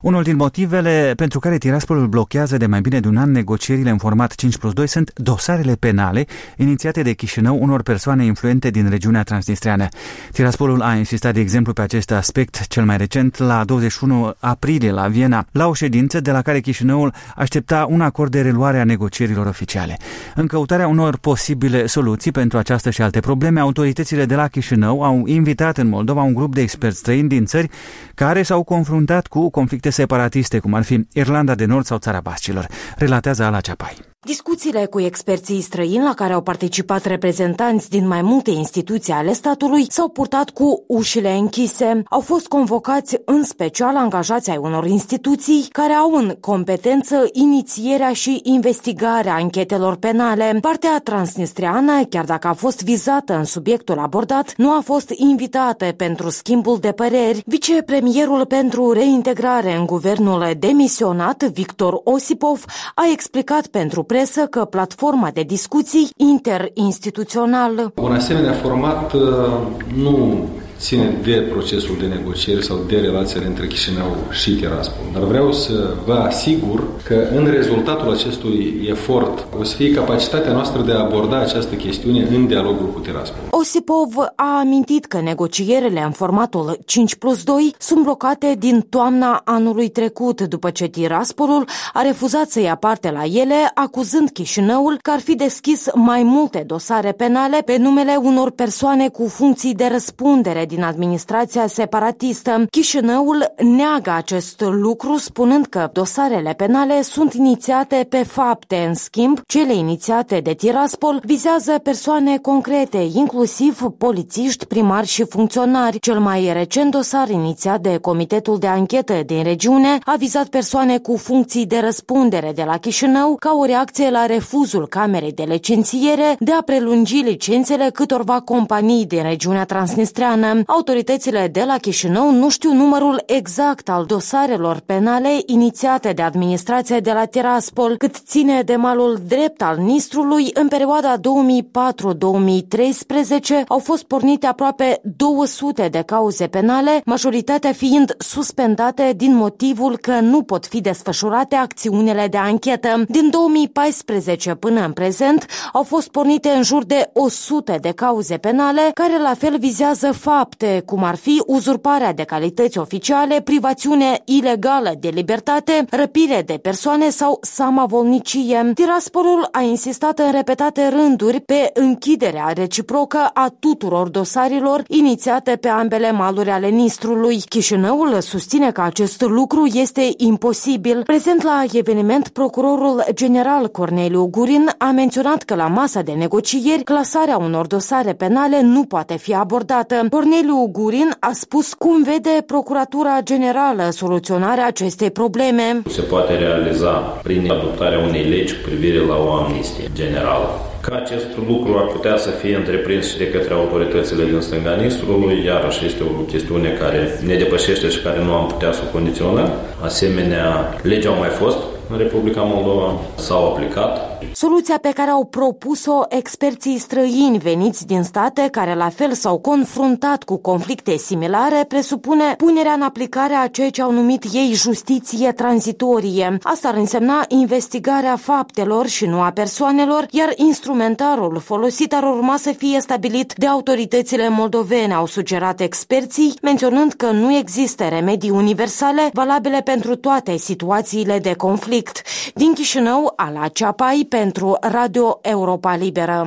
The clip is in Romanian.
Unul din motivele pentru care Tiraspolul blochează de mai bine de un an negocierile în format 5+2 sunt dosarele penale inițiate de Chișinău unor persoane influente din regiunea transnistreană. Tiraspolul a insistat, de exemplu, pe acest aspect cel mai recent la 21 aprilie la Viena, la o ședință de la care Chișinăul aștepta un acord de reluare a negocierilor oficiale. În căutarea unor posibile soluții pentru această și alte probleme, autoritățile de la Chișinău au invitat în Moldova un grup de experți străini din țări care s-au confruntat cu conflicte separatiste, cum ar fi Irlanda de Nord sau Țara Bascilor, relatează Ala Ceapai. Discuțiile cu experții străini la care au participat reprezentanți din mai multe instituții ale statului s-au purtat cu ușile închise. Au fost convocați în special angajați ai unor instituții care au în competență inițierea și investigarea anchetelor penale. Partea transnistreană, chiar dacă a fost vizată în subiectul abordat, nu a fost invitată pentru schimbul de păreri. Vicepremierul pentru reintegrare în guvernul demisionat, Victor Osipov, a explicat pentru presă că platforma de discuții interinstituțional. Un asemenea format nu ține de procesul de negocieri sau de relațiile între Chișinău și Tiraspol. Dar vreau să vă asigur că în rezultatul acestui efort o să fie capacitatea noastră de a aborda această chestiune în dialogul cu Tiraspol. Osipov a amintit că negocierile în formatul 5+2 sunt blocate din toamna anului trecut, după ce Tiraspolul a refuzat să ia parte la ele, acuzând Chișinăul că ar fi deschis mai multe dosare penale pe numele unor persoane cu funcții de răspundere din administrația separatistă. Chișinăul neagă acest lucru, spunând că dosarele penale sunt inițiate pe fapte. În schimb, cele inițiate de Tiraspol vizează persoane concrete, inclusiv polițiști, primari și funcționari. Cel mai recent dosar inițiat de Comitetul de Anchetă din regiune a vizat persoane cu funcții de răspundere de la Chișinău ca o reacție la refuzul Camerei de Licențiere de a prelungi licențele câtorva companii din regiunea transnistreană. Autoritățile de la Chișinău nu știu numărul exact al dosarelor penale inițiate de administrația de la Tiraspol, cât ține de malul drept al Nistrului. În perioada 2004-2013 au fost pornite aproape 200 de cauze penale, majoritatea fiind suspendate din motivul că nu pot fi desfășurate acțiunile de anchetă. Din 2014 până în prezent au fost pornite în jur de 100 de cauze penale, care la fel vizează fapte, cum ar fi uzurparea de calități oficiale, privațiune ilegală de libertate, răpire de persoane sau samavolnicie. Tiraspolul a insistat în repetate rânduri pe închiderea reciprocă a tuturor dosarilor inițiate pe ambele maluri ale Nistrului. Chișinăul susține că acest lucru este imposibil. Prezent la eveniment, procurorul general Corneliu Gurin a menționat că la masa de negocieri clasarea unor dosare penale nu poate fi abordată. Corneliu Gurin a spus cum vede Procuratura Generală soluționarea acestei probleme. Se poate realiza prin adoptarea unei legi cu privire la o amnistie generală. Că acest lucru ar putea să fie întreprins și de către autoritățile din stânga Nistrului, iarăși este o chestiune care ne depășește și care nu am putea să o condiționăm. Asemenea, legi au mai fost în Republica Moldova, s-au aplicat. Soluția pe care au propus-o experții străini veniți din state care la fel s-au confruntat cu conflicte similare presupune punerea în aplicare a ceea ce au numit ei justiție tranzitorie. Asta ar însemna investigarea faptelor și nu a persoanelor, iar instrumentarul folosit ar urma să fie stabilit de autoritățile moldovene, au sugerat experții, menționând că nu există remedii universale valabile pentru toate situațiile de conflict. Din Chișinău, Ala Ceapai pentru Radio Europa Liberă.